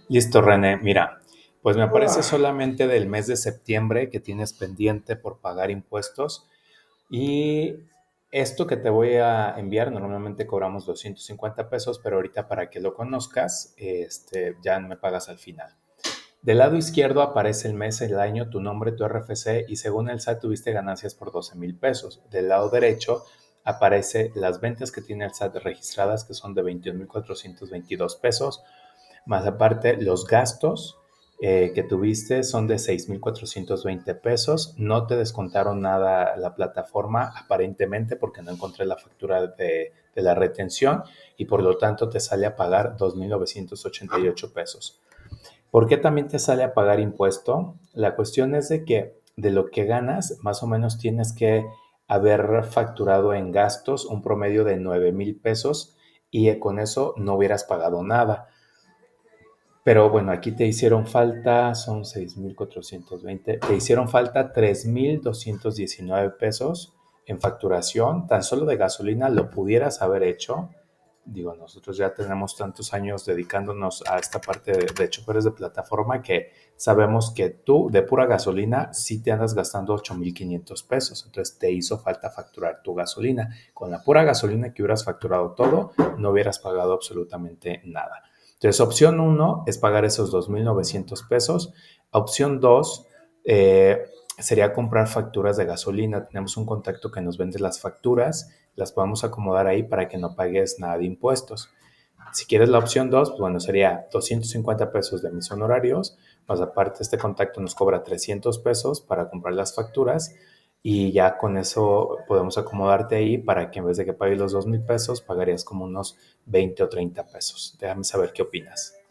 Listo, René. Mira, pues me aparece solamente del mes de septiembre que tienes pendiente por pagar impuestos y esto que te voy a enviar, normalmente cobramos 250 pesos, pero ahorita para que lo conozcas, ya me pagas al final. Del lado izquierdo aparece el mes, el año, tu nombre, tu RFC y según el SAT tuviste ganancias por 12,000 pesos. Del lado derecho aparece las ventas que tiene el SAT registradas, que son de 21,422 pesos, más aparte los gastos que tuviste son de 6,420 pesos. No te descontaron nada la plataforma aparentemente porque no encontré la factura de la retención y por lo tanto te sale a pagar 2,988 pesos. ¿Por qué también te sale a pagar impuesto? La cuestión es de que de lo que ganas, más o menos tienes que haber facturado en gastos un promedio de 9,000 pesos y con eso no hubieras pagado nada. Pero bueno, aquí te hicieron falta, son 6,420, te hicieron falta 3,219 pesos en facturación, tan solo de gasolina lo pudieras haber hecho. Digo, nosotros ya tenemos tantos años dedicándonos a esta parte de choferes de plataforma que sabemos que tú de pura gasolina sí te andas gastando 8,500 pesos. Entonces te hizo falta facturar tu gasolina. Con la pura gasolina que hubieras facturado todo, no hubieras pagado absolutamente nada. Entonces, opción uno es pagar esos 2,900 pesos. Opción dos sería comprar facturas de gasolina. Tenemos un contacto que nos vende las facturas, las podemos acomodar ahí para que no pagues nada de impuestos. Si quieres la opción 2, pues bueno, sería 250 pesos de mis honorarios, más aparte este contacto nos cobra 300 pesos para comprar las facturas y ya con eso podemos acomodarte ahí para que en vez de que pagues los 2,000 pesos, pagarías como unos 20 o 30 pesos. Déjame saber qué opinas.